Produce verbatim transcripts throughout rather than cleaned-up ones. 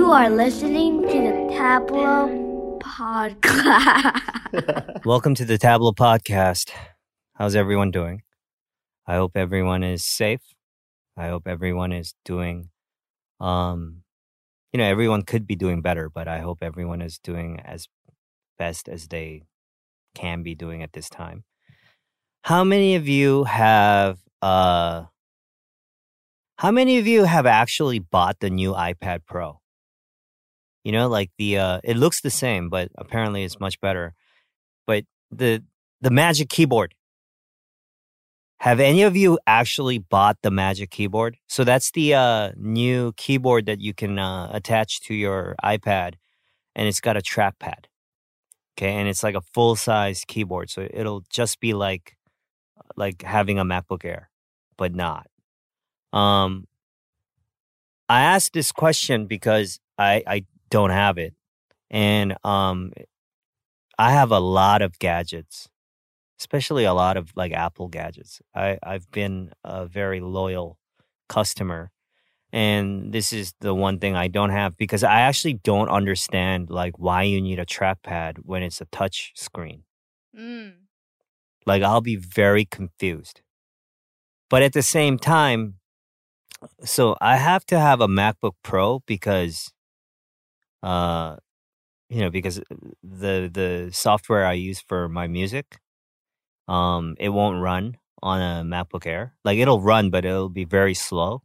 are listening to the Tableau Podcast. Welcome to the Tableau Podcast. How's everyone doing? I hope everyone is safe. I hope everyone is doing, um, you know, everyone could be doing better, but I hope everyone is doing as best as they can be doing at this time. How many of you have, uh, how many of you have actually bought the new iPad Pro? You know, like the, uh, it looks the same, but apparently it's much better. But the, the Magic Keyboard. Have any of you actually bought the Magic Keyboard? So that's the uh, new keyboard that you can uh, attach to your iPad, and it's got a trackpad. Okay, and it's like a full-size keyboard, so it'll just be like like having a MacBook Air, but not. Um, I asked this question because I I don't have it, and um, I have a lot of gadgets. Especially a lot of like Apple gadgets. I, I've been a very loyal customer. And this is the one thing I don't have because I actually don't understand like why you need a trackpad when it's a touch screen. Mm. Like I'll be very confused. But at the same time, so I have to have a MacBook Pro because uh you know, because the the software I use for my music, Um, it won't run on a MacBook Air. Like it'll run, but it'll be very slow.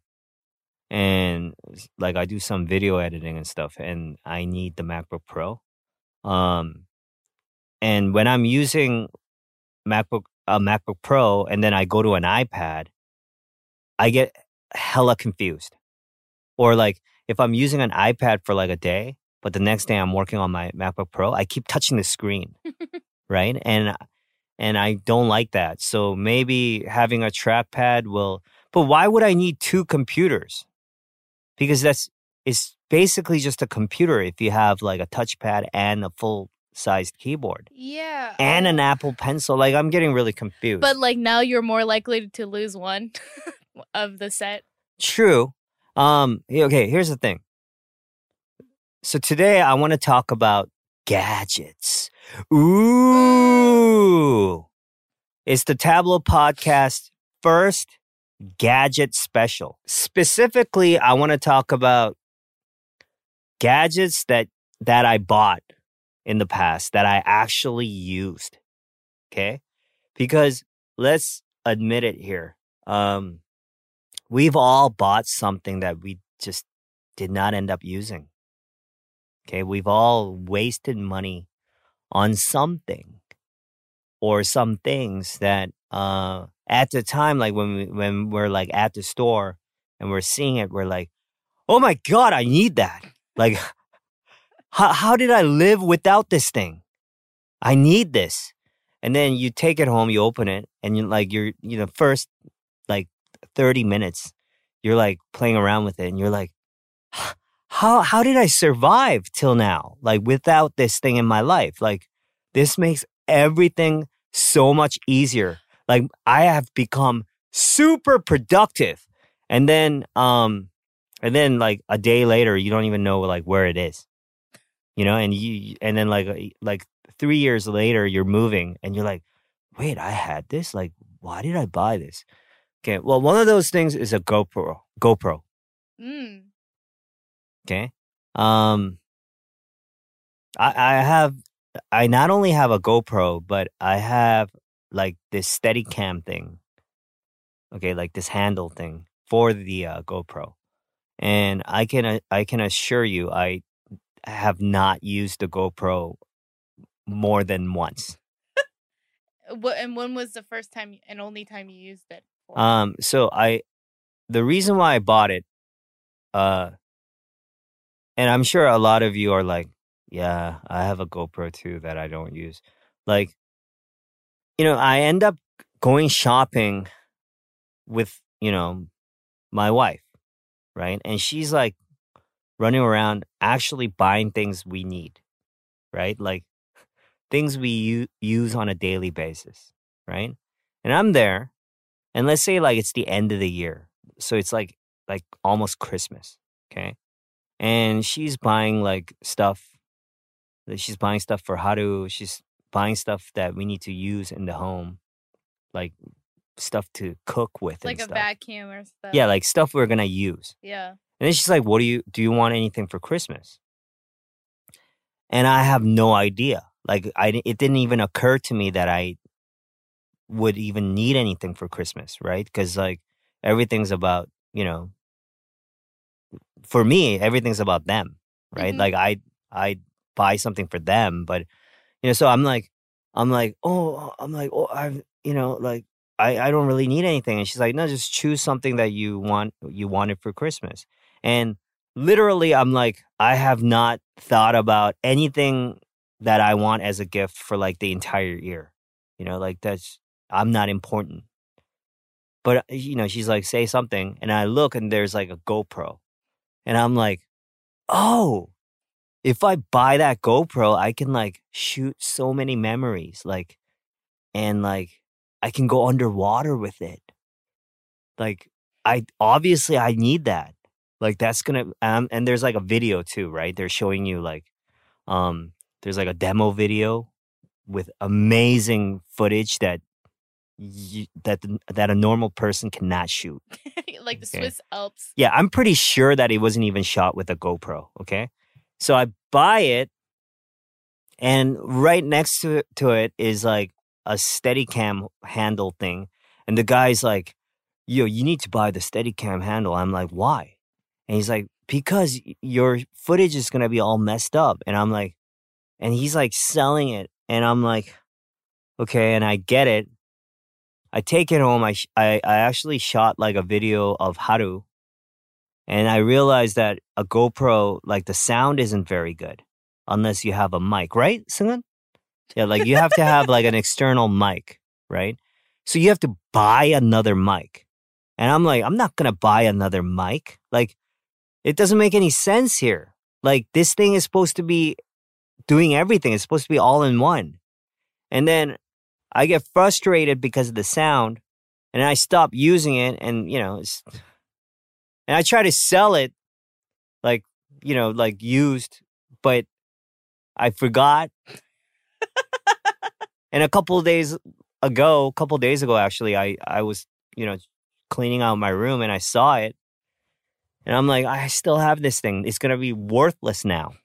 And like I do some video editing and stuff, and I need the MacBook Pro. Um, and when I'm using MacBook a MacBook Pro, and then I go to an iPad, I get hella confused. Or like if I'm using an iPad for like a day, but the next day I'm working on my MacBook Pro, I keep touching the screen, right? And And I don't like that. So maybe having a trackpad will... But why would I need two computers? Because that's it's basically just a computer if you have like a touchpad and a full-sized keyboard. Yeah. And an uh, Apple Pencil. Like I'm getting really confused. But like now you're more likely to lose one of the set. True. Um, okay, here's the thing. So today I want to talk about gadgets. Ooh. It's the Tableau Podcast first gadget special. Specifically, I want to talk about gadgets that that I bought in the past that I actually used. Okay? Because let's admit it here. Um, we've all bought something that we just did not end up using. Okay? We've all wasted money on something or some things that uh, at the time, like when we, when we're like at the store and we're seeing it, we're like, oh my God, I need that. Like, how, how did I live without this thing? I need this. And then you take it home, you open it, and you like, you're, you know, first like thirty minutes, you're like playing around with it and you're like, how, how did I survive till now? Like without this thing in my life, like this makes everything so much easier. Like I have become super productive. And then um and then like a day later you don't even know like where it is. You know, and you and then like like three years later you're moving and you're like, "Wait, I had this? Like why did I buy this?" Okay, well one of those things is a GoPro. GoPro. Mm. Okay? Um I I have I not only have a GoPro, but I have like this Steadicam thing. Okay, like this handle thing for the uh, GoPro. And I can uh, I can assure you I have not used the GoPro more than once. What and when was the first time and only time you used it for? Um so I the reason why I bought it uh and I'm sure a lot of you are like, yeah, I have a GoPro too that I don't use. Like, you know, I end up going shopping with, you know, my wife, right? And she's like running around actually buying things we need, right? Like things we u- use on a daily basis, right? And I'm there, and let's say like it's the end of the year. So it's like like almost Christmas, okay? and she's buying like stuff. She's buying stuff for Haru. She's buying stuff that we need to use in the home, like stuff to cook with Like and a stuff. vacuum or stuff. Yeah, like stuff we're gonna use. Yeah. And then she's like, "What do you do? You want anything for Christmas?" And I have no idea. Like, I it didn't even occur to me that I would even need anything for Christmas, right? Because like everything's about, you know, for me, everything's about them, right? Mhm. Like I I buy something for them, but you know, so I'm like, I'm like, oh, I'm like, oh, I've, you know, like I I don't really need anything, and she's like, no, just choose something that you want you wanted for Christmas, and literally, I'm like, I have not thought about anything that I want as a gift for like the entire year, you know, like that's I'm not important. But uh, you know, she's like, say something, and I look, and there's like a GoPro, and I'm like, oh, if I buy that GoPro, I can like shoot so many memories, like, and like I can go underwater with it. Like, I obviously I need that. Like, that's gonna um, and there's like a video too, right? They're showing you like, um, there's like a demo video with amazing footage that you, that the- that a normal person cannot shoot. Like the Okay. Swiss Alps. Yeah, I'm pretty sure that it wasn't even shot with a GoPro. Okay, so I buy it, and right next to it, to it is like a Steadicam handle thing, and the guy's like, "Yo, you need to buy the Steadicam handle." I'm like, "Why?" And he's like, "Because y- your footage is gonna be all messed up." And I'm like, and he's like selling it, and I'm like, "Okay," and I get it. I take it home. I sh- I, I actually shot like a video of Haru, and I realized that a GoPro, like the sound isn't very good unless you have a mic, right, Seunghoon? Yeah, like you have to have like an external mic, right? So you have to buy another mic. And I'm like, I'm not going to buy another mic. Like, it doesn't make any sense here. Like, this thing is supposed to be doing everything, it's supposed to be all in one. And then I get frustrated because of the sound, and I stop using it, and, you know, it's, and I try to sell it like, you know, like used, but I forgot. And a couple of days ago, a couple of days ago, actually, I, I was, you know, cleaning out my room, and I saw it, and I'm like, I still have this thing. It's going to be worthless now.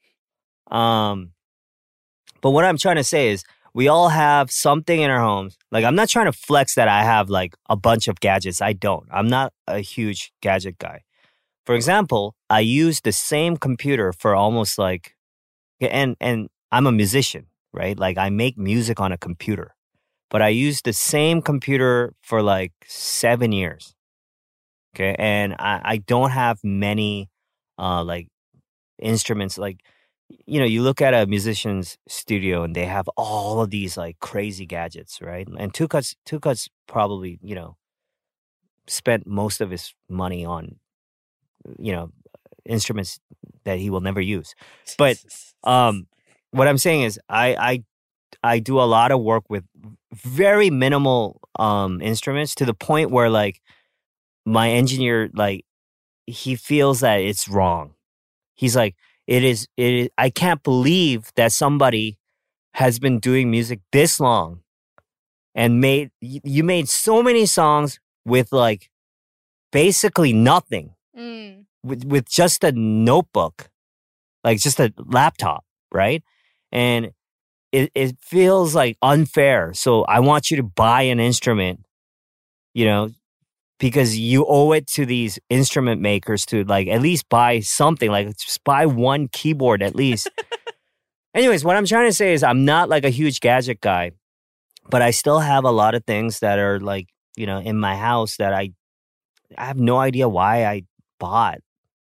Um, but what I'm trying to say is we all have something in our homes. Like, I'm not trying to flex that I have like a bunch of gadgets. I don't. I'm not a huge gadget guy. For example, I use the same computer for almost like, and, and I'm a musician, right? Like, I make music on a computer. But I used the same computer for like seven years. Okay. And I, I don't have many uh, like instruments. Like, you know, you look at a musician's studio and they have all of these like crazy gadgets, right? And Two Cuts, Two Cuts probably, you know, spent most of his money on, you know, instruments that he will never use. But um, what I'm saying is I, I I do a lot of work with very minimal um instruments to the point where like my engineer, like, he feels that it's wrong. He's like, it is it is, I can't believe that somebody has been doing music this long and made y- you made so many songs with like basically nothing, Mm. with with just a notebook, like just a laptop, right? And it, it feels like unfair. So I want you to buy an instrument, you know, because you owe it to these instrument makers to like at least buy something, like just buy one keyboard at least. Anyways, what I'm trying to say is I'm not like a huge gadget guy, but I still have a lot of things that are like, you know, in my house that I, I have no idea why I bought.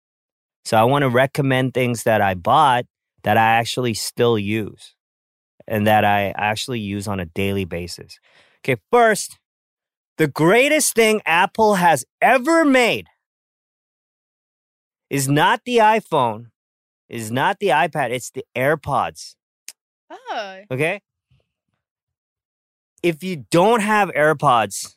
So I want to recommend things that I bought that I actually still use and that I actually use on a daily basis. Okay, first, the greatest thing Apple has ever made is not the iPhone, is not the iPad, it's the AirPods. Oh. Okay? If you don't have AirPods,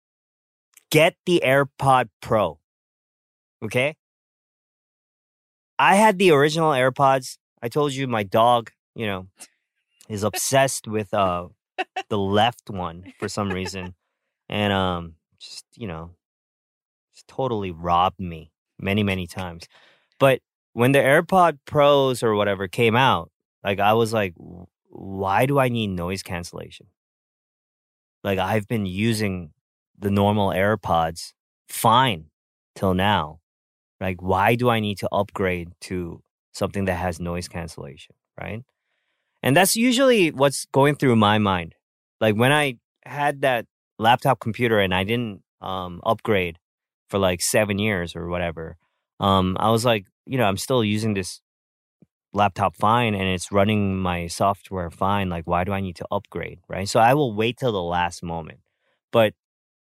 get the AirPod Pro. Okay? I had the original AirPods. I told you my dog, you know, is obsessed with uh the left one for some reason, and um, just you know, just totally robbed me many many times. But when the AirPod Pros or whatever came out, like I was like, "W- why do I need noise cancellation? Like I've been using the normal AirPods fine till now. Like why do I need to upgrade to something that has noise cancellation, right? And that's usually what's going through my mind. Like when I had that laptop computer and I didn't um, upgrade for like seven years or whatever, um, I was like, you know, I'm still using this laptop fine and it's running my software fine. Like, why do I need to upgrade, right? So I will wait till the last moment. But,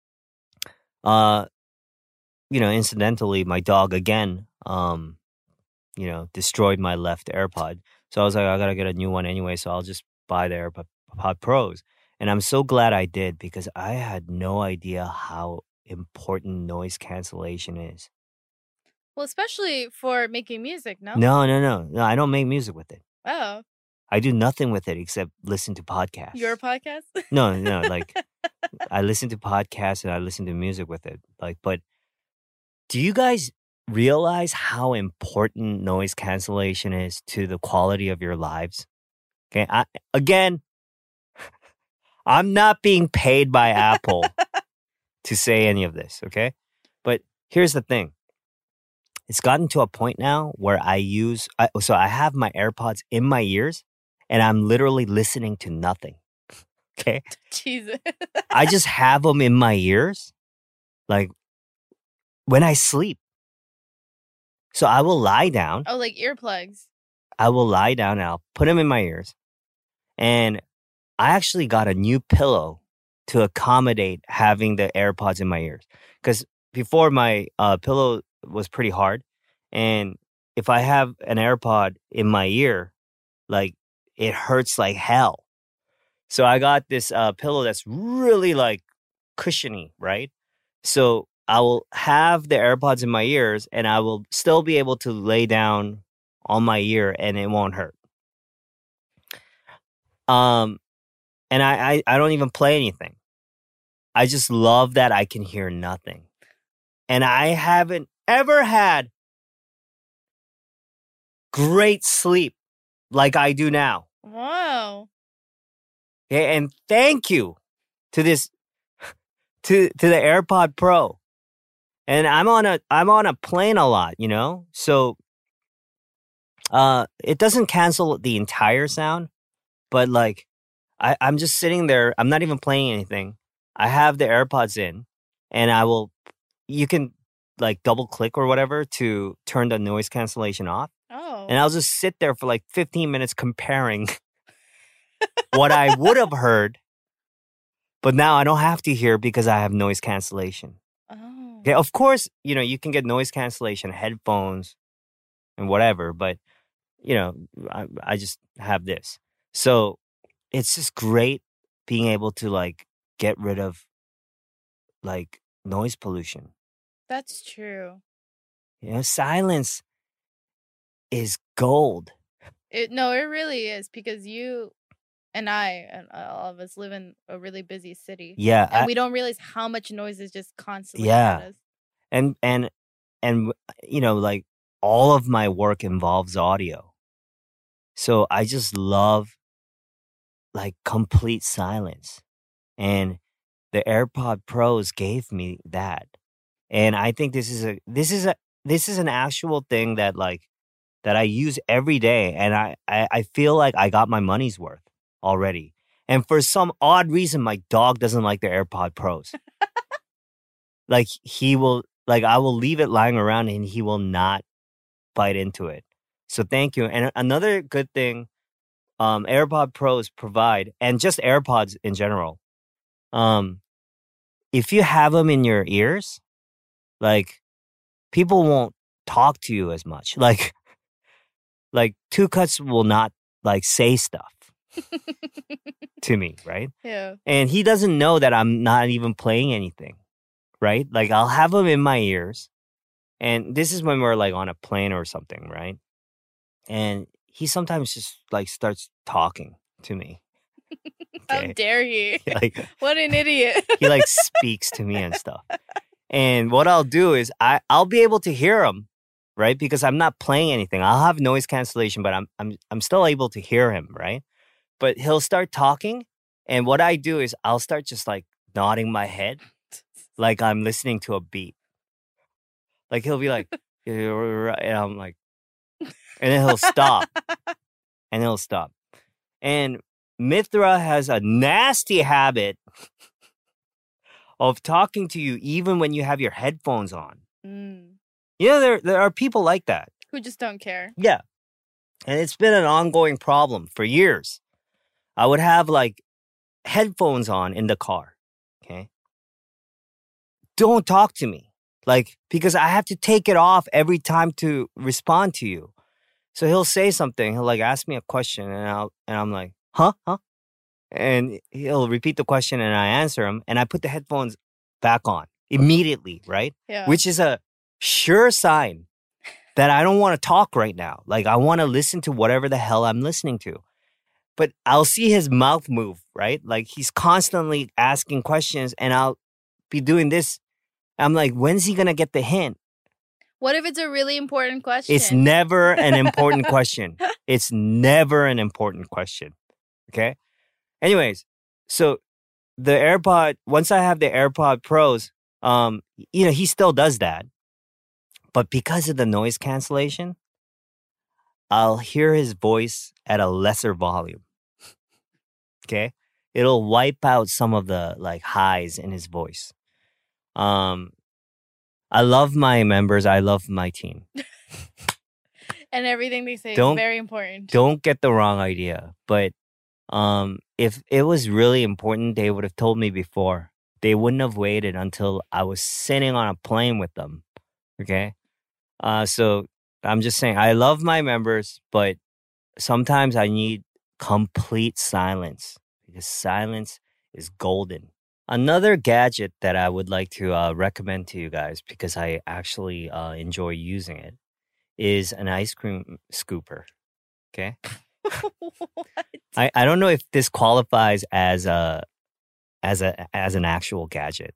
uh, you know, incidentally, my dog again, um, you know, destroyed my left AirPod. So I was like, I gotta get a new one anyway. So I'll just buy the AirPod Pros. And I'm so glad I did because I had no idea how important noise cancellation is. Well, especially for making music, no? No, no, no, no. I don't make music with it. Oh, I do nothing with it except listen to podcasts. your podcast? No, no, like I listen to podcasts and I listen to music with it. Like, but do you guys realize how important noise cancellation is to the quality of your lives? Okay, I, again, I'm not being paid by Apple to say any of this, okay? But here's the thing. It's gotten to a point now where I use, I, so I have my AirPods in my ears and I'm literally listening to nothing, okay? Jesus. I just have them in my ears, like when I sleep. So I will lie down. Oh, like earplugs. I will lie down and I'll put them in my ears. And I actually got a new pillow to accommodate having the AirPods in my ears. Because before my uh, pillow was pretty hard. And if I have an AirPod in my ear, like it hurts like hell. So I got this uh, pillow that's really like cushiony, right? So I will have the AirPods in my ears and I will still be able to lay down on my ear and it won't hurt. Um, and I, I, I don't even play anything. I just love that I can hear nothing. And I haven't ever had great sleep like I do now. Wow. Okay, and thank you to this to to the AirPod Pro. And I'm on a I'm on a plane a lot, you know? So uh it doesn't cancel the entire sound, but like I, I'm just sitting there, I'm not even playing anything. I have the AirPods in and I will you can like double click or whatever to turn the noise cancellation off. Oh. And I'll just sit there for like fifteen minutes comparing what I would have heard, but now I don't have to hear because I have noise cancellation. Oh. Okay, of course, you know, you can get noise cancellation headphones and whatever, but you know, I, I just have this. So it's just great being able to like get rid of like noise pollution. That's true. You know, silence is gold. It no, it really is because you and I and all of us live in a really busy city. Yeah, And I, we don't realize how much noise is just constantly Yeah. at us. and and and you know, like all of my work involves audio. So I just love like complete silence. And the AirPod Pros gave me that. And I think this is a this is a this is an actual thing that like that I use every day and I, I, I feel like I got my money's worth already. And for some odd reason my dog doesn't like the AirPod Pros. Like he will like I will leave it lying around and he will not bite into it. So thank you. And another good thing um AirPod Pros provide, and just AirPods in general, um if you have them in your ears, like people won't talk to you as much. Like like Two Cuts will not like say stuff to me, right? Yeah. And he doesn't know that I'm not even playing anything, right? Like I'll have them in my ears And this is when we're like on a plane or something, right? And he sometimes just like starts talking to me. How Okay. dare he? Like What an idiot. he like speaks to me and stuff. And what I'll do is I I'll be able to hear him, right? Because I'm not playing anything. I'll have noise cancellation, but I'm I'm I'm still able to hear him, right? But he'll start talking, and what I do is I'll start just like nodding my head like I'm listening to a beat. Like he'll be like, and I'm like, and then he'll stop. And he'll stop. And Mithra has a nasty habit of talking to you even when you have your headphones on. Mm. You know, there there are people like that. Who just don't care. Yeah. And it's been an ongoing problem for years. I would have like headphones on in the car. Okay. Don't talk to me. Like, because I have to take it off every time to respond to you. So he'll say something. He'll like ask me a question and I'll and I'm like, huh? Huh? And he'll repeat the question and I answer him and I put the headphones back on immediately, right? Yeah. Which is a sure sign that I don't want to talk right now. Like I want to listen to whatever the hell I'm listening to. But I'll see his mouth move, right? Like he's constantly asking questions and I'll be doing this. I'm like, when's he going to get the hint? What if it's a really important question? It's never an important question. It's never an important question. Okay? Anyways, so the AirPod, once I have the AirPod Pros, um, you know, he still does that. But because of the noise cancellation, I'll hear his voice at a lesser volume. Okay? It'll wipe out some of the like highs in his voice. Um, I love my members. I love my team. And everything they say Don't- is very important. Don't get the wrong idea. But um, if it was really important, they would have told me before. They wouldn't have waited until I was sitting on a plane with them. Okay? Uh, so I'm just saying, I love my members, but sometimes I need complete silence because silence is golden. Another gadget that I would like to uh, recommend to you guys because I actually uh, enjoy using it is an ice cream scooper. Okay? What? I, I don't know if this qualifies as a as a as an actual gadget.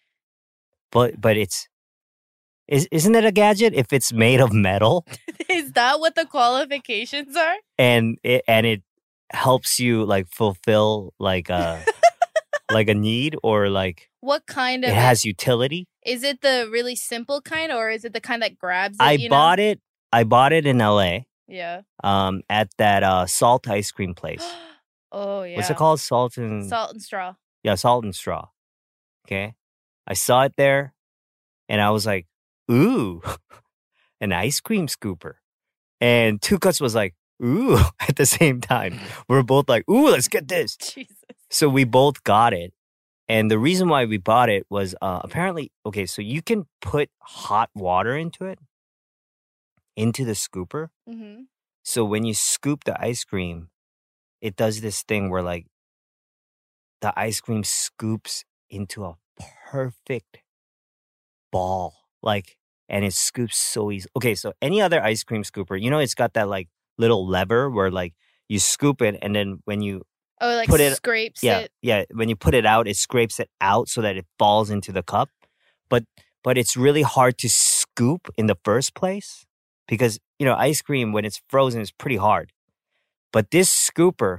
But but it's is isn't it a gadget if it's made of metal Is that what the qualifications are? and it and it helps you like fulfill like a like a need or like What kind of it has utility? Is it the really simple kind or is it the kind that grabs it? I you know? bought it I bought it in L A Yeah. um at that uh salt ice cream place. Oh yeah. What's it called? Salt and Salt and straw. Yeah, Salt and Straw. Okay. I saw it there and I was like, ooh, an ice cream scooper. And Two Cuts was like, ooh, at the same time. We're both like, ooh, let's get this. Jesus. So we both got it. And the reason why we bought it was uh, apparently, okay, so you can put hot water into it, into the scooper. Mm-hmm. So when you scoop the ice cream, it does this thing where like the ice cream scoops into a perfect ball. Like, and it scoops so easy. Okay, so any other ice cream scooper, you know, it's got that like little lever where like you scoop it and then when you Oh, it, like Put it- scrapes yeah, it. yeah. When you put it out, it scrapes it out so that it falls into the cup. But but it's really hard to scoop in the first place because you know ice cream when it's frozen is pretty hard. But this scooper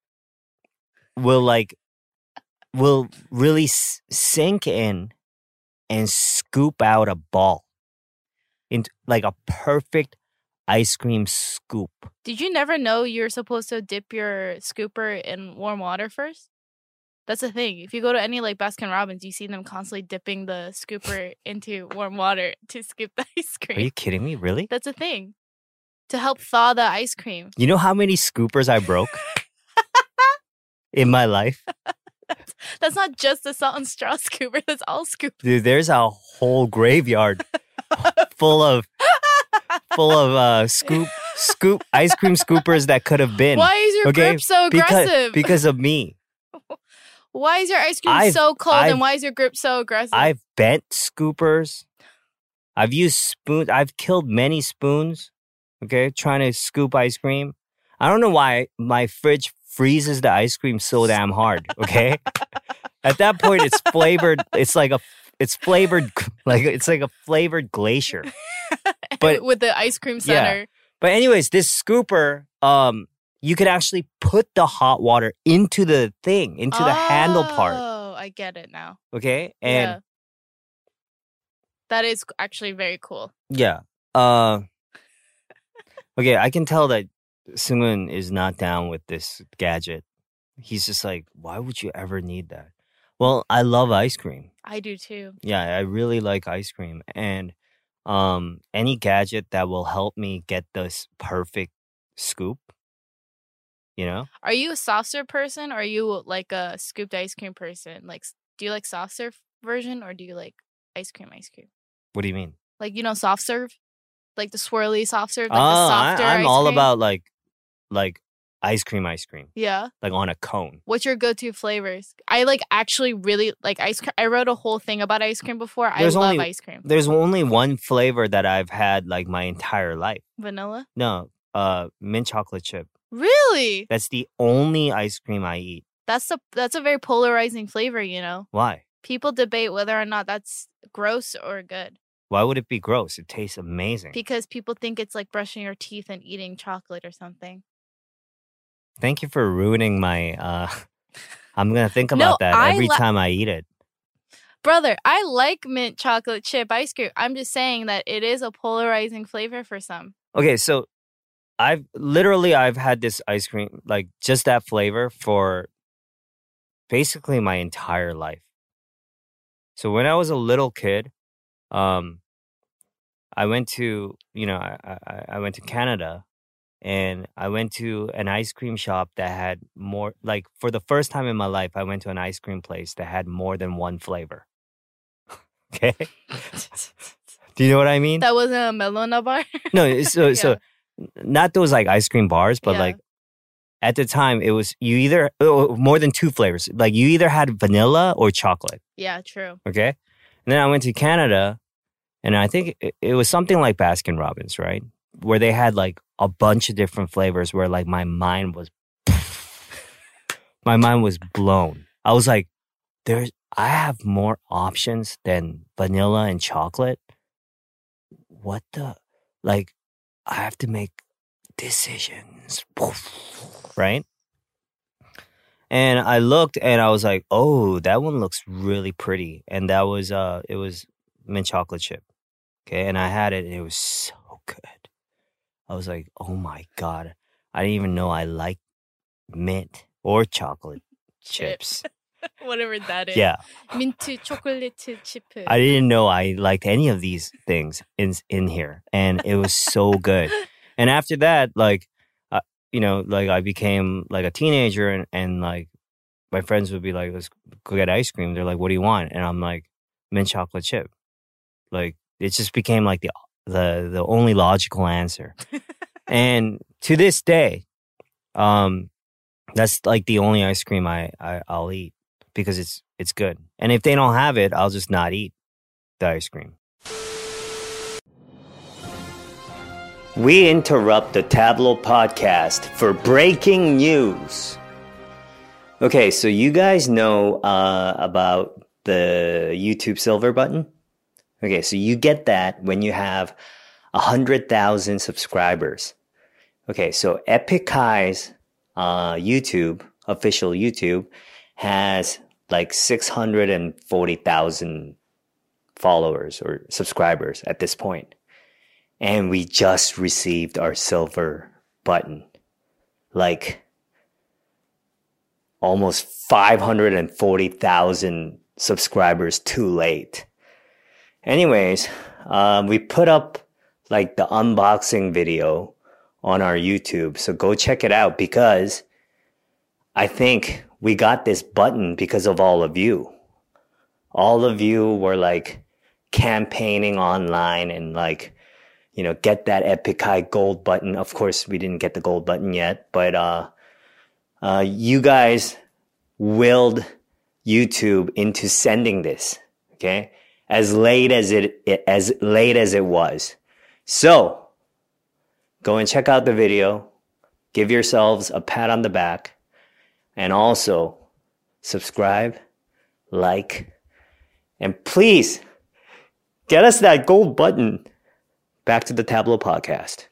will like will really s- sink in and scoop out a ball into like a perfect ice cream scoop. Did you never know you're supposed to dip your scooper in warm water first? That's the thing. If you go to any like Baskin Robbins, you see them constantly dipping the scooper into warm water to scoop the ice Are you cream. kidding me? Really? That's a thing. To help thaw the ice cream. You know how many scoopers I broke in my life? That's not just a salt and straw scooper. That's all scoop. Dude, there's a whole graveyard full of full of uh scoop scoop ice cream scoopers that could have been. Why is your okay, grip so because aggressive? because of me. Why is your ice cream I've- so cold I've- and why is your grip so aggressive? I've bent scoopers. I've used spoons. I've killed many spoons, okay, trying to scoop ice cream. I don't know why my fridge freezes the ice cream so damn hard, okay? At that point, it's flavored. It's like a, it's flavored, like it's like a flavored glacier. But with the ice cream center. Yeah. But anyways, this scooper, um, you could actually put the hot water into the thing, into the oh, handle part. Oh, I get it now. Okay, and yeah. That is actually very cool. Yeah. Uh, okay, I can tell that Seung-hoon is not down with this gadget. He's just like, why would you ever need that? Well, I love ice cream. I do too. Yeah, I really like ice cream. And um, any gadget that will help me get this perfect scoop, you know? Are you a soft serve person or are you like a scooped ice cream person? Like, do you like soft serve version or do you like ice cream ice cream? What do you mean? Like, you know, soft serve? Like the swirly soft serve? Like oh, the softer I, I'm ice all cream? about like, like ice cream, ice cream. Yeah. Like on a cone. What's your go-to flavors? I like actually really like ice cream. I wrote a whole thing about ice cream before. There's I love only, ice cream. There's only one flavor that I've had like my entire life. Vanilla? No, uh, mint chocolate chip. Really? That's the only ice cream I eat. That's a that's a very polarizing flavor, you know. Why? People debate whether or not that's gross or good. Why would it be gross? It tastes amazing. Because people think it's like brushing your teeth and eating chocolate or something. Thank you for ruining my uh I'm going to think No, about that I every li- time I eat it. Brother, I like mint chocolate chip ice cream. I'm just saying that it is a polarizing flavor for some. Okay, so I've literally I've had this ice cream, like just that flavor for basically my entire life. So when I was a little kid, um, I went to, you know, I, I, I went to Canada and I went to an ice cream shop that had more, like for the first time in my life, I went to an ice cream place that had more than one flavor. Okay? Do you know what I mean? That wasn't a Melona bar? No, so, Yeah. so not those like ice cream bars, but Yeah. like at the time it was you either oh, more than two flavors. Like you either had vanilla or chocolate. Yeah, true. Okay. And then I went to Canada and I think it, it was something like Baskin Robbins, right? Where they had like a bunch of different flavors where like my mind was my mind was blown. I was like, there's I have more options than vanilla and chocolate. What the like I have to make decisions. Right? And I looked and I was like, oh, that one looks really pretty. And that was uh it was mint chocolate chip. Okay. And I had it and it was so good. I was like, oh my God. I didn't even know I liked mint or chocolate chips. Whatever that is. Yeah. Mint chocolate chip. I didn't know I liked any of these things in in here. And it was so good. And after that, like, uh, you know, like I became like a teenager and, and like my friends would be like, let's go get ice cream. They're like, what do you want? And I'm like, mint chocolate chip. Like, it just became like the the the only logical answer. And to this day, um, that's like the only ice cream I, I I'll eat because it's it's good. And if they don't have it, I'll just not eat the ice cream. We interrupt the Tableau podcast for breaking news. Okay, so you guys know uh, about the YouTube Silver button? Okay, so you get that when you have one hundred thousand subscribers. Okay, so Epic Kai's uh, YouTube, official YouTube, has like six hundred forty thousand followers or subscribers at this point. And we just received our silver button. Like almost five hundred forty thousand subscribers too late. Anyways, um, we put up like the unboxing video on our YouTube. So go check it out because I think we got this button because of all of you. All of you were like campaigning online and like, you know, get that Epic Kai gold button. Of course, we didn't get the gold button yet, but uh, uh, you guys willed YouTube into sending this, okay? as late as it, it as late as it was. So go and check out the video. Give yourselves a pat on the back, and also subscribe, like, and please get us that gold button. Back to the Tableau podcast.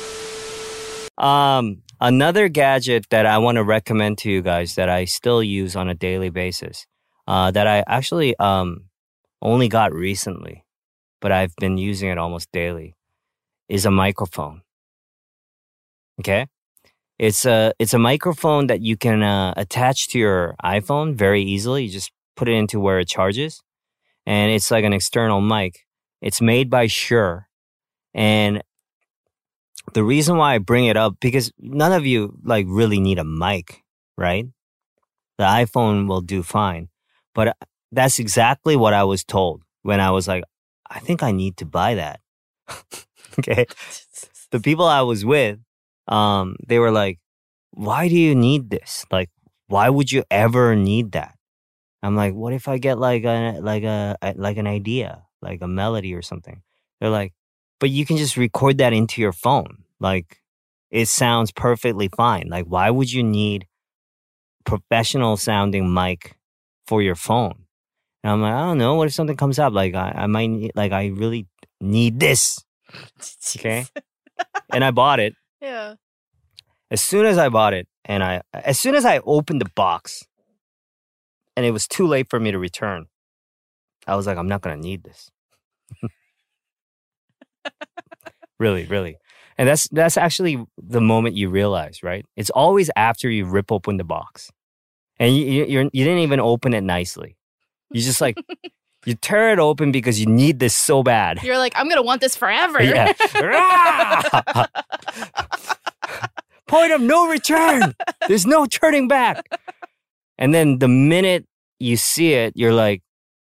Um, another gadget that I want to recommend to you guys that I still use on a daily basis, uh, that I actually um only got recently, but I've been using it almost daily, is a microphone. Okay, it's a it's a microphone that you can uh, attach to your iPhone very easily. You just put it into where it charges, and it's like an external mic. It's made by Shure. And the reason why I bring it up, because none of you like really need a mic, right? The iPhone will do fine. But that's exactly what I was told when I was like, I think I need to buy that. Okay. The people I was with, um, they were like, why do you need this? Like, why would you ever need that? I'm like, what if I get like a, like a, like an idea, like a melody or something? They're like, but you can just record that into your phone. Like, it sounds perfectly fine. Like, why would you need professional sounding mic for your phone? And I'm like, I don't know. What if something comes up? Like, I, I might need, like, I really need this. Okay. And I bought it. Yeah. As soon as I bought it, and I, as soon as I opened the box, and it was too late for me to return, I was like, I'm not going to need this. Really, really. And that's that's actually the moment you realize, right? It's always after you rip open the box. And you, you, you're, you didn't even open it nicely. You just like, you tear it open because you need this so bad. You're like, I'm going to want this forever. Yeah. Point of no return. There's no turning back. And then the minute you see it, you're like,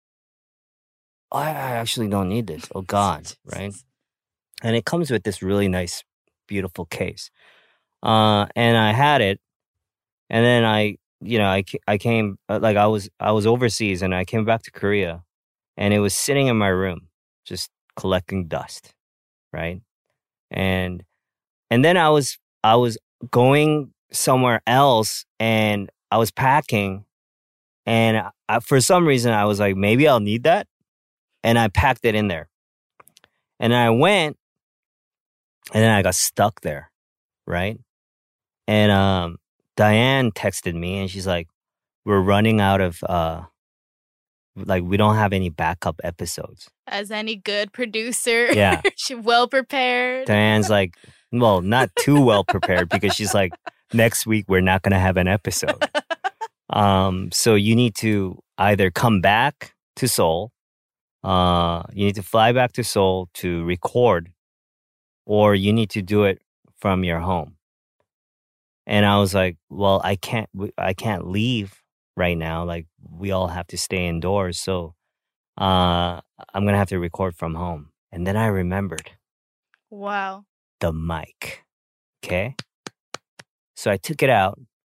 oh, I actually don't need this. Oh, God, right? And it comes with this really nice, beautiful case. Uh, and I had it, and then I, you know, I, I came, like I was, I was overseas, and I came back to Korea, and it was sitting in my room, just collecting dust, right? And, and then I was, I was going somewhere else, and I was packing, and I, for some reason I was like, maybe I'll need that, and I packed it in there, and I went. And then I got stuck there, right? And um, Diane texted me, and she's like, we're running out of, uh, like, we don't have any backup episodes. As any good producer. Yeah. She's well prepared. Diane's like, well, not too well prepared, because she's like, next week we're not going to have an episode. um, so you need to either come back to Seoul, uh, you need to fly back to Seoul to record, or you need to do it from your home. And I was like, well, I can't, I can't leave right now. Like, we all have to stay indoors. So uh, I'm going to have to record from home. And then I remembered. Wow. The mic. Okay. So I took it out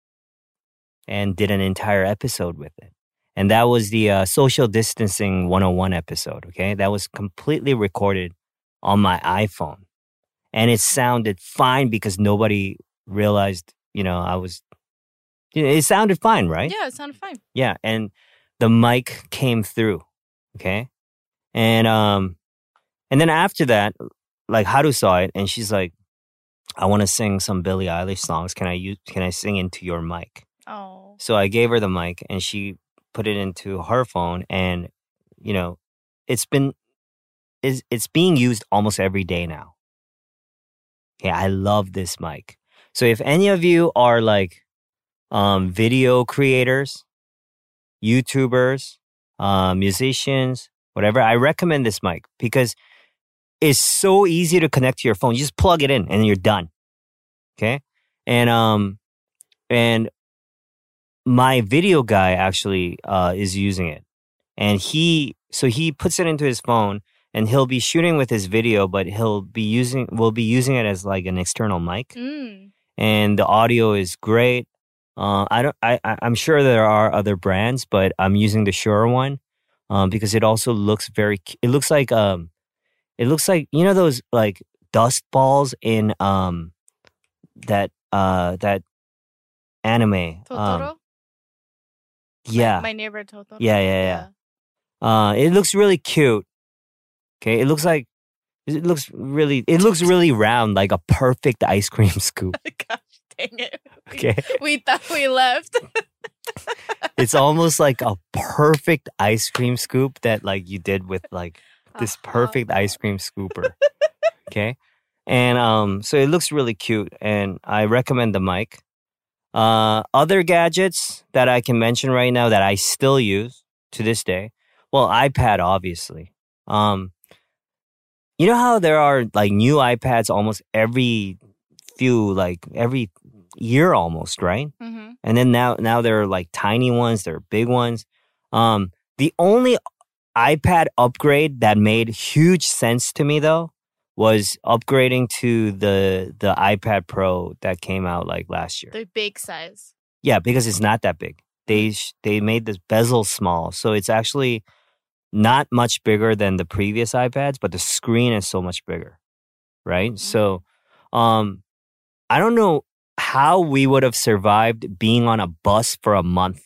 and did an entire episode with it. And that was the uh, Social Distancing one oh one episode. Okay. That was completely recorded on my iPhone. And it sounded fine because nobody realized, you know, I was, you know, it sounded fine, right? Yeah, it sounded fine. Yeah. And the mic came through. Okay. And, um, and then after that, like Haru saw it and she's like, I want to sing some Billie Eilish songs. Can I use, can I sing into your mic? Oh. So I gave her the mic and she put it into her phone, and, you know, it's been, it's, it's being used almost every day now. Okay, I love this mic. So if any of you are like um, video creators, YouTubers, uh, musicians, whatever, I recommend this mic because it's so easy to connect to your phone. You just plug it in and you're done. Okay, and um, and my video guy actually uh, is using it, and he so he puts it into his phone. And he'll be shooting with his video, but he'll be using, we'll be using it as like an external mic. Mm. And the audio is great. Uh, I don't, I, I'm sure there are other brands, but I'm using the Shure one. um, because it also looks very. cu- It looks like um, it looks like you know those like dust balls in um that uh that anime. Um, Totoro? yeah, My, my neighbor Totoro. yeah, yeah, yeah. Uh, it looks really cute. Okay, it looks like it looks really it looks really round, like a perfect ice cream scoop. Gosh dang it. We, Okay, we thought we left. it's almost like a perfect ice cream scoop that like you did with like this Uh-huh. perfect ice cream scooper. Okay, and um, so it looks really cute, and I recommend the mic. Uh, other gadgets that I can mention right now that I still use to this day. Well, iPad, obviously. Um, you know how there are like new iPads almost every few, like every year almost, right? Mm-hmm. And then now, now there are like tiny ones, there are big ones. Um, the only iPad upgrade that made huge sense to me though was upgrading to the the iPad Pro that came out like last year. The big size. Yeah, because it's not that big. They sh- they made this bezel small, so it's actually not much bigger than the previous iPads, but the screen is so much bigger, right? Mhm. So, um, I don't know how we would have survived being on a bus for a month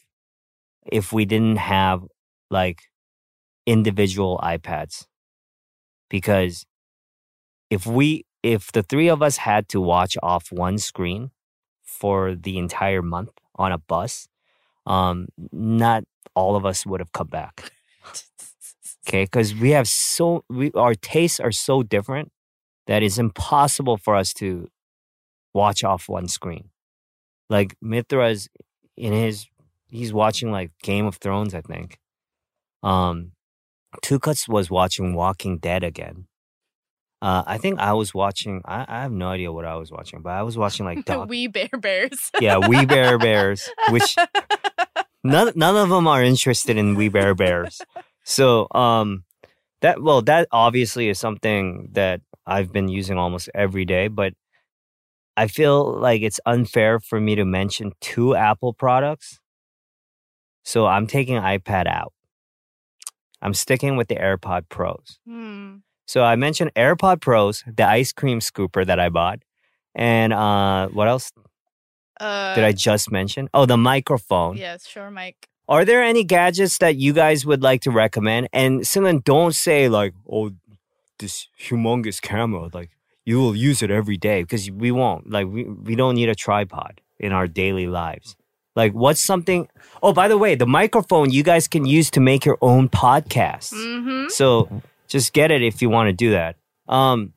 if we didn't have like individual iPads, because if we if the three of us had to watch off one screen for the entire month on a bus, um, not all of us would have come back. Okay, because we have so we our tastes are so different that it's impossible for us to watch off one screen. Like Mithra's in his he's watching like Game of Thrones, I think. Um, Two Cuts was watching Walking Dead again. Uh, I think I was watching. I, I have no idea what I was watching, but I was watching like Doc. We Bear Bears. Yeah, We Bear Bears, which none none of them are interested in We Bear Bears. So um, that well, that obviously is something that I've been using almost every day, but I feel like it's unfair for me to mention two Apple products. So I'm taking iPad out. I'm sticking with the AirPod Pros. Hmm. So I mentioned AirPod Pros, the ice cream scooper that I bought, and uh, what else Uh, did I just mention? Oh, the microphone. Yes, sure, Mike. Are there any gadgets that you guys would like to recommend? And Silan, don't say like, oh, this humongous camera, like you will use it every day, because we won't. Like we, we don't need a tripod in our daily lives. Like what's something? Oh, by the way, the microphone you guys can use to make your own podcast. Mm-hmm. So just get it if you want to do that. Um,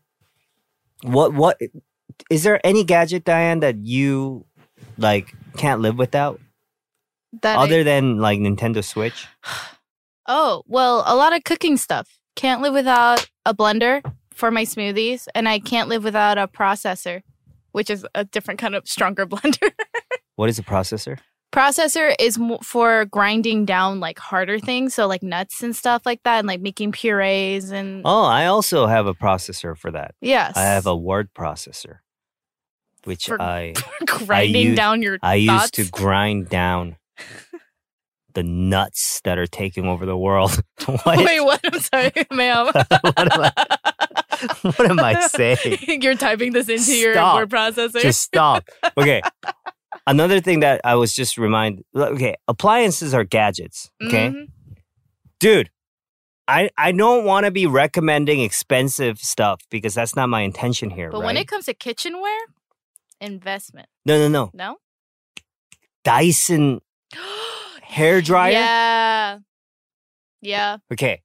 what what is there any gadget, Diane, that you like can't live without? That I- Other than like Nintendo Switch? Oh, well, a lot of cooking stuff. Can't live without a blender for my smoothies, and I can't live without a processor, which is a different kind of stronger blender. What is a processor? Processor is mo- for grinding down like harder things, so like nuts and stuff like that, and like making purees and Oh, I also have a processor for that. yes, I have a word processor, which For I grinding use- down your I thoughts. used to grind down the nuts that are taking over the world. What? Wait, what? I'm sorry, ma'am. What am I- what am I saying? You're typing this into your Stop. word processor. Just stop. Okay. Another thing that I was just reminded. Okay, appliances are gadgets. Okay, Mhm. dude. I I don't want to be recommending expensive stuff because that's not my intention here. But right? when it comes to kitchenware, investment. no, no, no. No. Dyson hair dryer. Yeah. Yeah. Okay.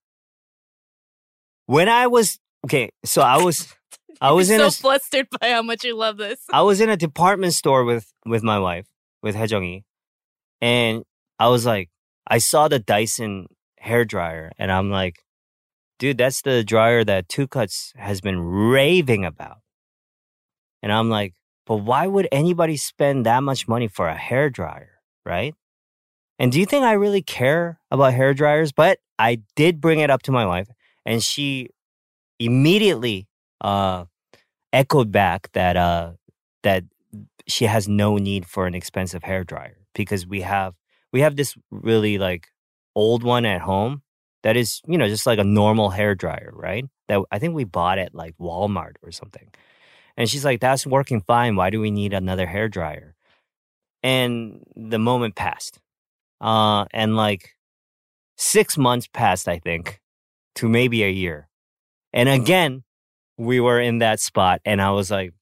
When I was okay, so I was I was You're in so a flustered by how much you love this. I was in a department store with with my wife, with Haejungi, and I was like, I saw the Dyson hair dryer, and I'm like, dude, that's the dryer that Two Cuts has been raving about. And I'm like, but why would anybody spend that much money for a hair dryer, right? And do you think I really care about hair dryers? But I did bring it up to my wife, and she immediately uh, echoed back that uh, that she has no need for an expensive hair dryer because we have we have this really like old one at home that is, you know, just like a normal hair dryer, right? That I think we bought at like Walmart or something. And she's like, that's working fine. Why do we need another hair dryer? And the moment passed. Uh, and like six months passed, I think, to maybe a year. And again, we were in that spot. And I was like,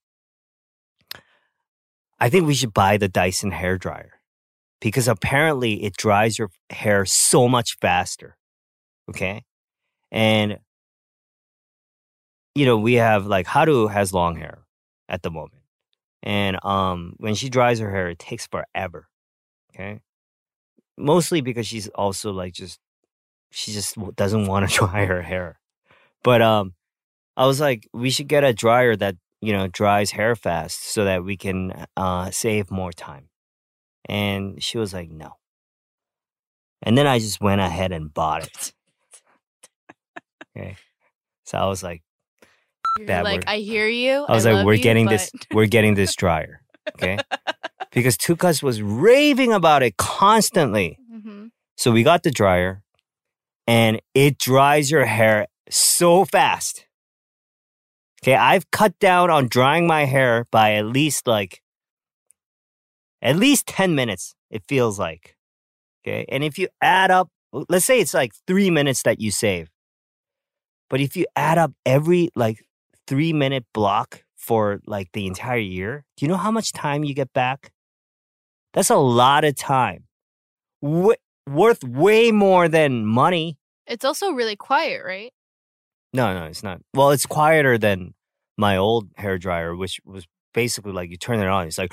I think we should buy the Dyson hair dryer because apparently it dries your hair so much faster. Okay. And, you know, we have like Haru has long hair at the moment. And um, when she dries her hair, it takes forever. Okay. Mostly because she's also like just, she just doesn't want to dry her hair. But um, I was like, we should get a dryer that, you know, dries hair fast so that we can uh, save more time. And she was like, no. And then I just went ahead and bought it. Okay. So I was like, You're that like, word. I hear you. I was I like, love we're you, getting but... this, we're getting this dryer. Okay. Because Tukas was raving about it constantly. Mm-hmm. So we got the dryer and it dries your hair so fast. Okay, I've cut down on drying my hair by at least like, at least ten minutes, it feels like. Okay, and if you add up, let's say it's like three minutes that you save. But if you add up every like three minute block for like the entire year, do you know how much time you get back? That's a lot of time. W- worth way more than money. It's also really quiet, right? No, no, it's not. Well, it's quieter than my old hair dryer, which was basically like you turn it on, it's like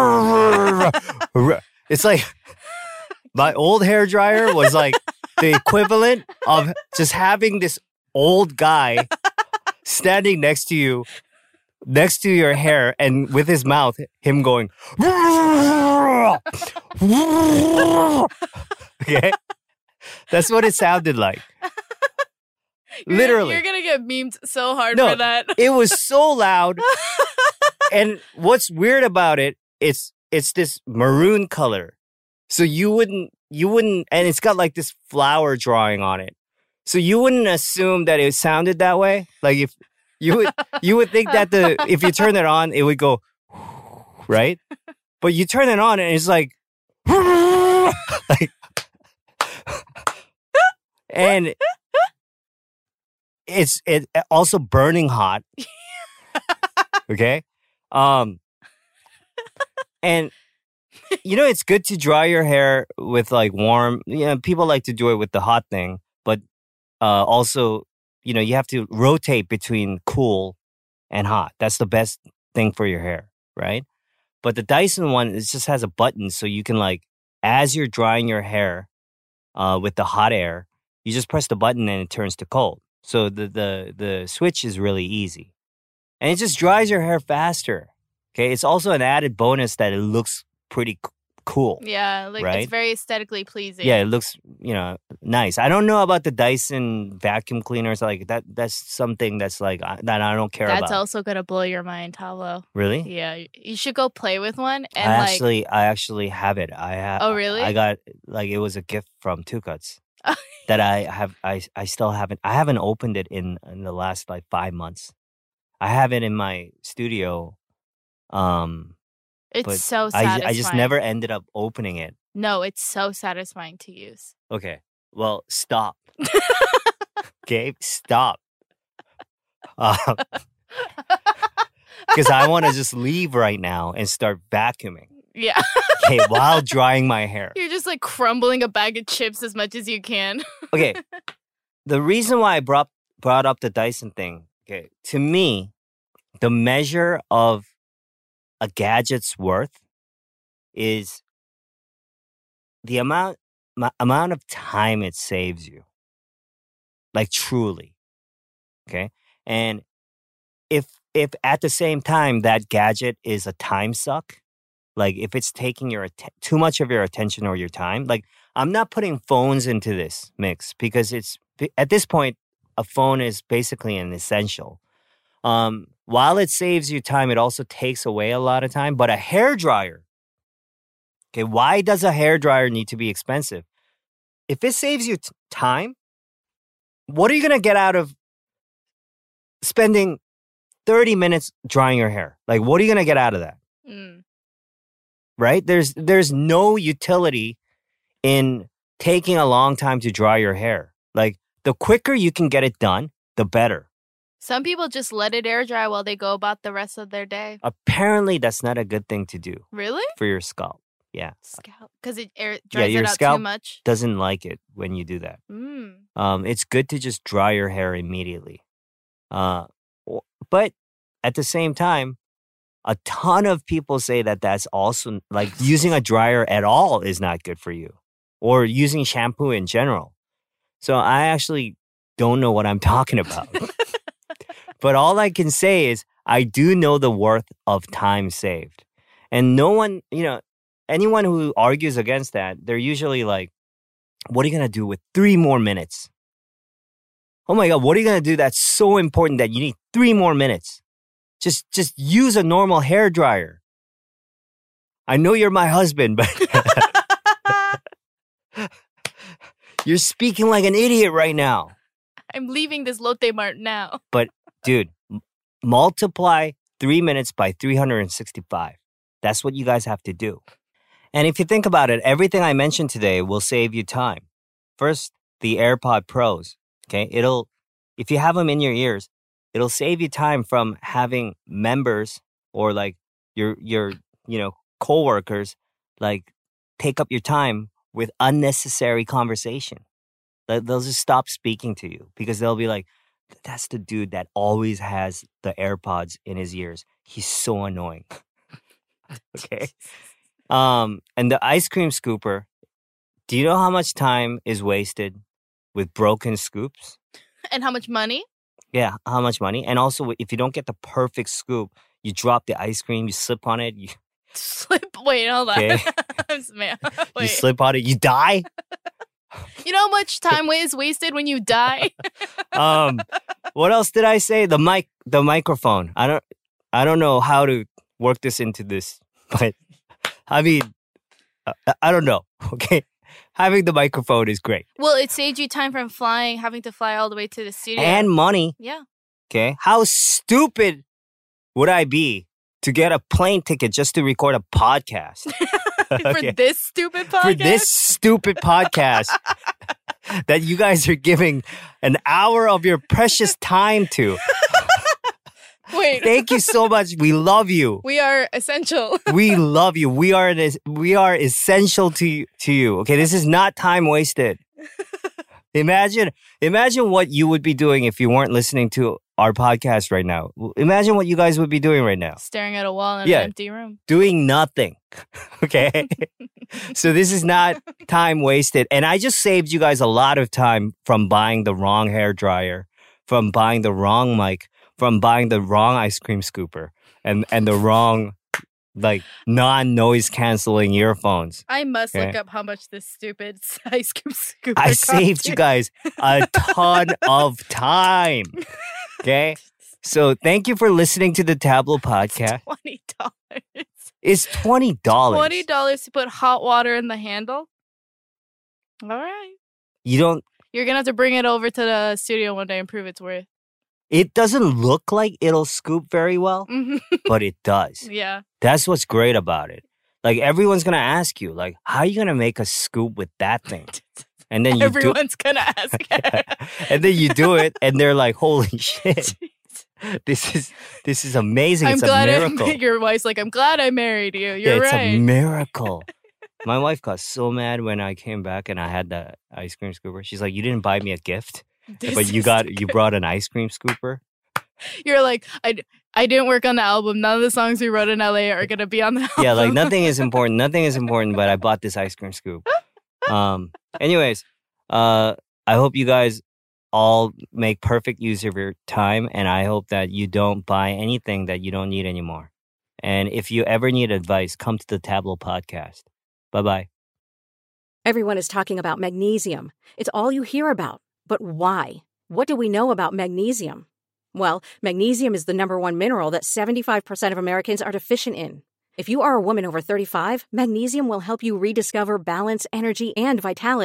it's like my old hair dryer was like the equivalent of just having this old guy standing next to you, next to your hair, and with his mouth, him going, okay? That's what it sounded like. You're, Literally. You're going to get memed so hard No, for that. It was so loud. And what's weird about it, it's it's this maroon color. So you wouldn't, you wouldn't, and it's got like this flower drawing on it. So you wouldn't assume that it sounded that way. Like if you would, you would think that the, if you turn it on, it would go, right? But you turn it on and it's like, like and it's it also burning hot. Okay. Um, and you know, it's good to dry your hair with like warm, you know, people like to do it with the hot thing, but uh, also, you know, you have to rotate between cool and hot. That's the best thing for your hair, right? But the Dyson one, it just has a button so you can like, as you're drying your hair uh, with the hot air, you just press the button and it turns to cold. So the, the, the switch is really easy. And it just dries your hair faster. Okay, it's also an added bonus that it looks pretty c- cool. Yeah, like right? it's very aesthetically pleasing. Yeah, it looks, you know, nice. I don't know about the Dyson vacuum cleaners. Like that, that's something that's like I- that I don't care That's about. also gonna blow your mind, Talo. Really? Yeah, you should go play with one. And I like, actually, I actually have it. I have. Oh, really? I got like it was a gift from Two Cuts that I have. I I still haven't. I haven't opened it in in the last like five months. I have it in my studio. Um, it's but so I satisfying. I just never ended up opening it. No, it's so satisfying to use. Okay, well, stop. Okay, stop. Because I want to just leave right now and start vacuuming. Yeah. Okay, while drying my hair. You're just like crumbling a bag of chips as much as you can. Okay, the reason why I brought brought up the Dyson thing. Okay, to me, the measure of a gadget's worth is the amount ma- amount of time it saves you. Like truly. Okay? And if if at the same time that gadget is a time suck, like if it's taking your att- too much of your attention or your time, like I'm not putting phones into this mix because it's at this point a phone is basically an essential. Um, while it saves you time, it also takes away a lot of time. But a hairdryer, okay, why does a hairdryer need to be expensive? If it saves you t- time, what are you going to get out of spending thirty minutes drying your hair? Like, what are you going to get out of that? Mm. Right? There's there's no utility in taking a long time to dry your hair. Like, the quicker you can get it done, the better. Some people just let it air dry while they go about the rest of their day. Apparently, that's not a good thing to do Really? for your scalp. Yeah. Scalp. Because it air Yeah, dries your it out scalp too much. doesn't like it when you do that. Mm. Um, it's good to just dry your hair immediately. Uh, o- but at the same time, a ton of people say that that's also like using a dryer at all is not good for you, or using shampoo in general. So I actually don't know what I'm talking about. But all I can say is I do know the worth of time saved. And no one, you know, anyone who argues against that, they're usually like, what are you going to do with three more minutes? Oh my God, what are you going to do that's so important that you need three more minutes? Just just use a normal hair dryer. I know you're my husband, but you're speaking like an idiot right now. I'm leaving this Lotte Mart now. But dude, m- multiply three minutes by three hundred sixty-five. That's what you guys have to do. And if you think about it, everything I mentioned today will save you time. First, the AirPod Pros. Okay, it'll if you have them in your ears, it'll save you time from having members or like your your you know coworkers like take up your time with unnecessary conversation. They- They'll just stop speaking to you because they'll be like, "That's the dude that always has the AirPods in his ears. He's so annoying." Okay. Um, and the ice cream scooper. Do you know how much time is wasted with broken scoops? And how much money? Yeah, how much money? And also, if you don't get the perfect scoop, you drop the ice cream, you slip on it, you, Slip. Wait, hold on. Okay. Man, you wait. slip on it, you die. You know how much time is wasted when you die? Um, what else did I say? The mic, the microphone. I don't, I don't know how to work this into this, but I mean, I, I don't know. Okay, having the microphone is great Well, it saved you time from flying, having to fly all the way to the studio. and money. yeah. Okay, how stupid would I be to get a plane ticket just to record a podcast? For Okay. this stupid podcast? For this stupid podcast that you guys are giving an hour of your precious time to. Wait. Thank you so much. We love you. We are essential. We love you. We are an, we are essential to you, to you. Okay, this is not time wasted. Imagine imagine what you would be doing if you weren't listening to our podcast right now. Imagine what you guys would be doing right now. Staring at a wall in Yeah. an empty room. Doing nothing. Okay? So this is not time wasted. And I just saved you guys a lot of time from buying the wrong hair dryer, from buying the wrong mic, from buying the wrong ice cream scooper, and, and the wrong like non-noise canceling earphones. I must look Okay. up how much this stupid ice cream scooper I cost saved you guys a ton of time. Okay? So thank you for listening to the Tableau podcast. twenty dollars. It's twenty dollars. twenty dollars to put hot water in the handle? All right. You don't You're going to have to bring it over to the studio one day and prove it's worth. it doesn't look like it'll scoop very well, Mhm. but it does. Yeah. That's what's great about it. Like everyone's gonna ask you, like, how are you gonna make a scoop with that thing? And then you Everyone's going to ask. do and then you do it and they're like, holy shit. This is this is amazing. I'm it's glad a I, miracle. your wife's like, I'm glad I married you. Yeah, You're it's right. a miracle. My wife got so mad when I came back and I had the ice cream scooper. She's like, you didn't buy me a gift, This but you is got the- you brought an ice cream scooper. You're like, I, I didn't work on the album. None of the songs we wrote in L A are going to be on the album. Yeah, like nothing is important. Nothing is important, but I bought this ice cream scoop. Um. Anyways, uh, I hope you guys all make perfect use of your time, and I hope that you don't buy anything that you don't need anymore. And if you ever need advice, come to the Tableau podcast. Bye bye. Everyone is talking about magnesium. It's all you hear about. But why? What do we know about magnesium? Well, magnesium is the number one mineral that seventy-five percent of Americans are deficient in. If you are a woman over thirty-five, magnesium will help you rediscover balance, energy, and vitality.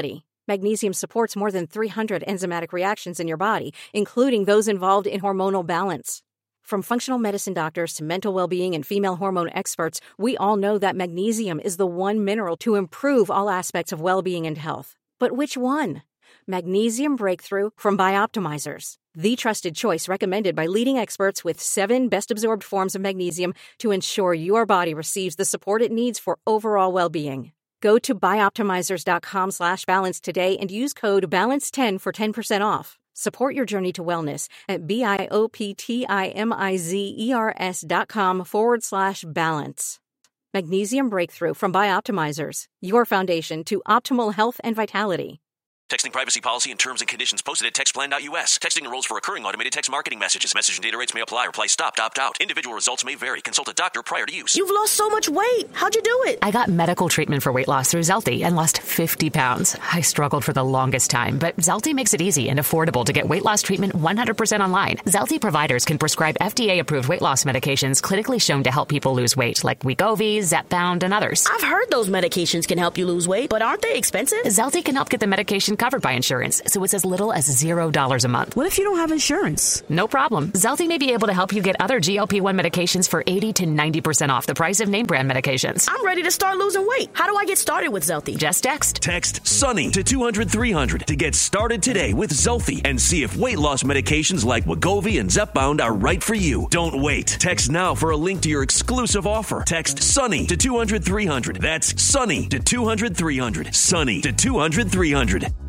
Magnesium supports more than three hundred enzymatic reactions in your body, including those involved in hormonal balance. From functional medicine doctors to mental well-being and female hormone experts, we all know that magnesium is the one mineral to improve all aspects of well-being and health. But which one? Magnesium Breakthrough from Bioptimizers, the trusted choice recommended by leading experts with seven best-absorbed forms of magnesium to ensure your body receives the support it needs for overall well-being. Go to bioptimizers.com slash balance today and use code balance ten for ten percent off. Support your journey to wellness at B-I-O-P-T-I-M-I-Z-E-R-S dot com forward slash balance. Magnesium Breakthrough from Bioptimizers, your foundation to optimal health and vitality. Texting privacy policy and terms and conditions posted at textplan dot U S. Texting enrolls for recurring automated text marketing messages. Message and data rates may apply. Reply stopped, opt out. Individual results may vary. Consult a doctor prior to use. You've lost so much weight. How'd you do it? I got medical treatment for weight loss through Zelty and lost fifty pounds. I struggled for the longest time, but Zelty makes it easy and affordable to get weight loss treatment one hundred percent online. Zelty providers can prescribe F D A-approved weight loss medications clinically shown to help people lose weight, like Wegovy, Zepbound, and others. I've heard those medications can help you lose weight, but aren't they expensive? Zelty can help get the medication covered by insurance, so it's as little as zero dollars a month. What if you don't have insurance? No problem. Zelty may be able to help you get other G L P one medications for eighty to ninety percent off the price of name brand medications. I'm ready to start losing weight. How do I get started with Zelty? Just text. Text SUNNY to two hundred three hundred to get started today with Zelty and see if weight loss medications like Wegovy and Zepbound are right for you. Don't wait. Text now for a link to your exclusive offer. Text SUNNY to two hundred three hundred. That's SUNNY to two hundred three hundred. SUNNY to two hundred three hundred.